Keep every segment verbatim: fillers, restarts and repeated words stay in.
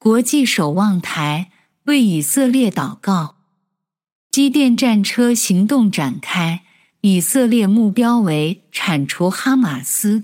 国际守望台为以色列祷告。基甸战车行动展开，以色列目标为铲除哈马斯。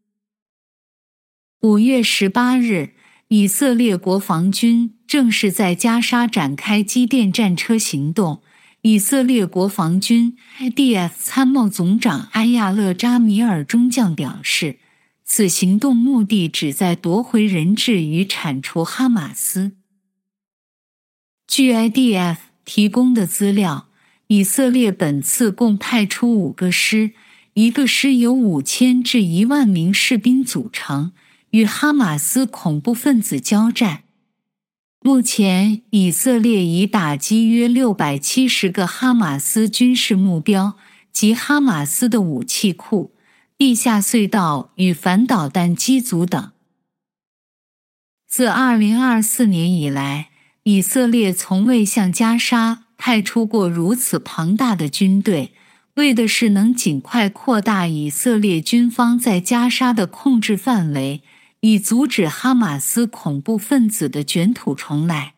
五月十八日，以色列国防军正式在加沙展开基甸战车行动。以色列国防军 I D F 参谋总长埃亚勒扎米尔中将表示，此行动目的旨在夺回人质与铲除哈马斯。据 I D F 提供的资料，以色列本次共派出五个师，一个师由五千至一万名士兵组成，与哈马斯恐怖分子交战。目前，以色列已打击约六百七十个哈马斯军事目标及哈马斯的武器库、地下隧道与反导弹机组等。自二零二四年以来，以色列从未向加沙派出过如此庞大的军队，为的是能尽快扩大以色列军方在加沙的控制范围，以阻止哈马斯恐怖分子的卷土重来。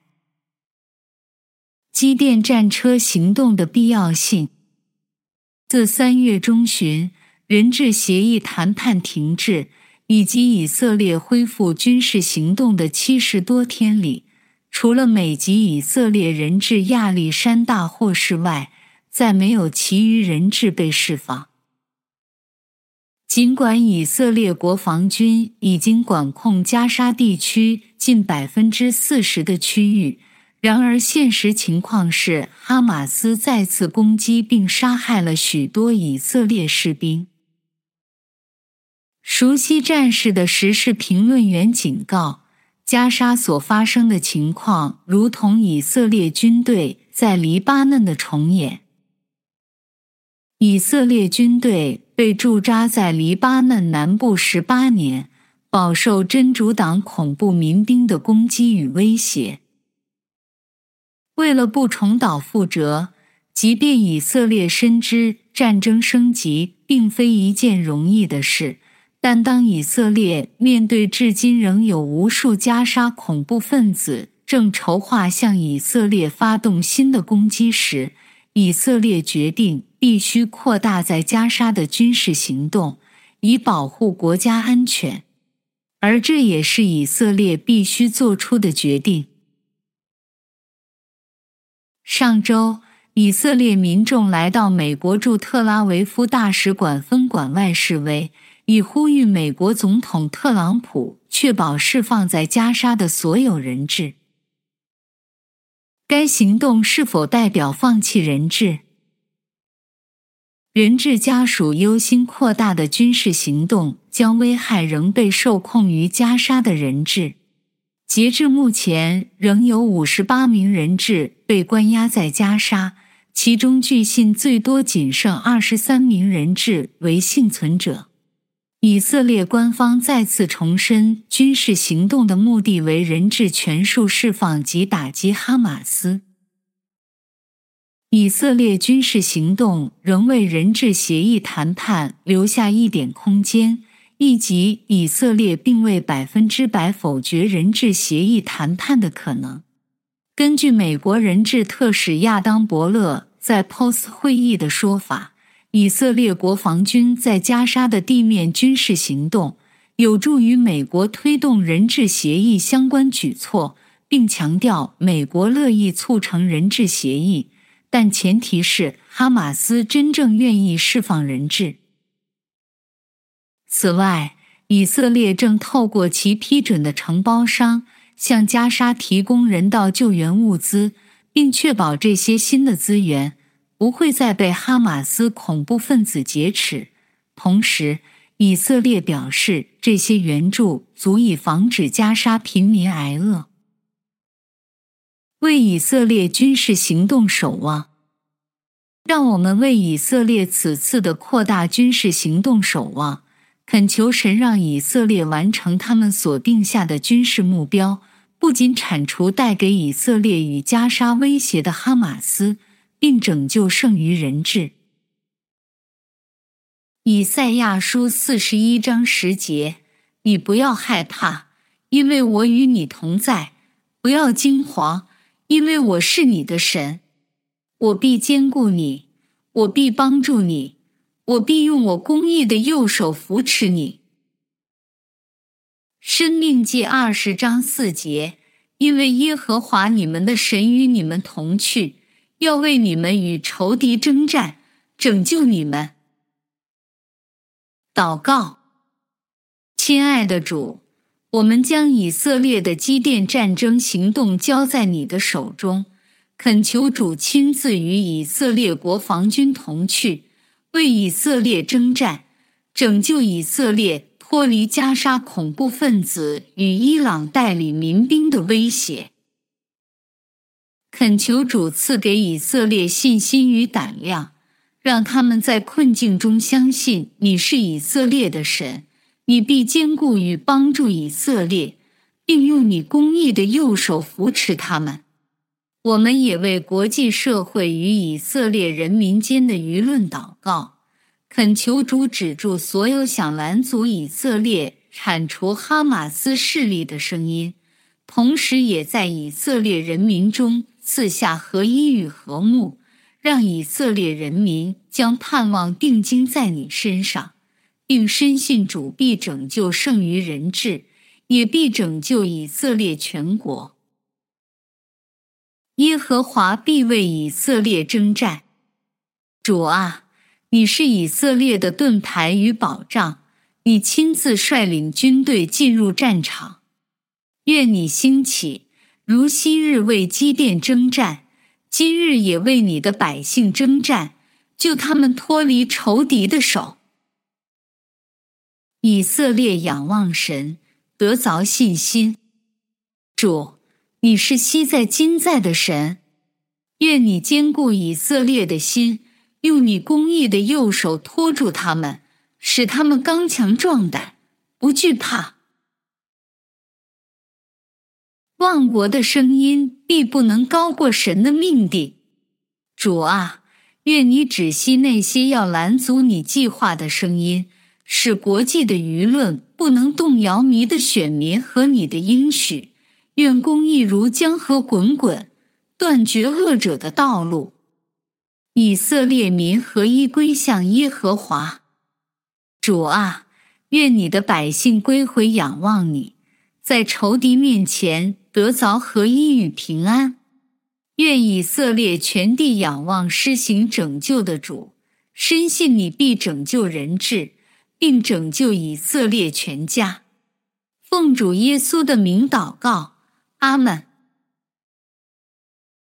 基甸战车行动的必要性。自三月中旬人质协议谈判停滞以及以色列恢复军事行动的七十多天里，除了美籍以色列人质亚历山大获释外，再没有其余人质被释放。尽管以色列国防军已经管控加沙地区近 百分之四十 的区域，然而现实情况是哈马斯再次攻击并杀害了许多以色列士兵。熟悉战事的时事评论员警告，加沙所发生的情况如同以色列军队在黎巴嫩的重演。以色列军队被驻扎在黎巴嫩南部十八年，饱受真主党恐怖民兵的攻击与威胁。为了不重蹈覆辙，即便以色列深知战争升级并非一件容易的事，但当以色列面对至今仍有无数加沙恐怖分子正筹划向以色列发动新的攻击时，以色列决定必须扩大在加沙的军事行动，以保护国家安全，而这也是以色列必须做出的决定。上周，以色列民众来到美国驻特拉维夫大使馆分馆外示威，以呼吁美国总统特朗普确保释放在加沙的所有人质。该行动是否代表放弃人质？人质家属忧心扩大的军事行动将危害仍被受控于加沙的人质。截至目前，仍有五十八名人质被关押在加沙，其中据信最多仅剩二十三名人质为幸存者。以色列官方再次重申，军事行动的目的为人质全数释放及打击哈马斯。以色列军事行动仍为人质协议谈判留下一点空间，以及以色列并未百分之百否决人质协议谈判的可能。根据美国人质特使亚当·伯勒在 P O S 会议的说法，以色列国防军在加沙的地面军事行动有助于美国推动人质协议相关举措，并强调美国乐意促成人质协议，但前提是哈马斯真正愿意释放人质。此外，以色列正透过其批准的承包商向加沙提供人道救援物资，并确保这些新的资源不会再被哈马斯恐怖分子劫持。同时，以色列表示这些援助足以防止加沙平民挨饿。为以色列军事行动守望。让我们为以色列此次的扩大军事行动守望，恳求神让以色列完成他们所定下的军事目标，不仅铲除带给以色列与加沙威胁的哈马斯，并拯救剩余人质。以赛亚书四十一章十节，你不要害怕，因为我与你同在， 不要惊惶，因为我是你的神，我必坚固你，我必帮助你，我必用我公义的右手扶持你。申命记二十章四节，因为耶和华你们的神与你们同去，要为你们与仇敌征战，拯救你们。祷告。亲爱的主，我们将以色列的基甸战争行动交在你的手中，恳求主亲自与以色列国防军同去，为以色列征战，拯救以色列脱离加沙恐怖分子与伊朗代理民兵的威胁。恳求主赐给以色列信心与胆量，让他们在困境中相信你是以色列的神，你必坚固与帮助以色列，并用你公义的右手扶持他们。我们也为国际社会与以色列人民间的舆论祷告，恳求主止住所有想拦阻以色列铲除哈马斯势力的声音，同时也在以色列人民中赐下合一与和睦，让以色列人民将盼望定睛在你身上，并深信主必拯救剩余人质，也必拯救以色列全国。耶和华必为以色列征战。主啊，你是以色列的盾牌与保障，你亲自率领军队进入战场。愿你兴起，如昔日为基甸征战，今日也为你的百姓征战，救他们脱离仇敌的手。以色列仰望神，得着信心。主，你是昔在今在的神，愿你坚固以色列的心，用你公义的右手托住他们，使他们刚强壮胆，不惧怕。万国的声音必不能高过神的命定。主啊，愿你止息那些要拦阻你计划的声音，使国际的舆论不能动摇你的选民和你的应许。愿公义如江河滚滚，断绝恶者的道路。以色列民合一归向耶和华。主啊，愿你的百姓归回仰望你，在仇敌面前得着合一与平安。愿以色列全地仰望施行拯救的主，深信你必拯救人质，并拯救以色列全家。奉主耶稣的名祷告，阿们。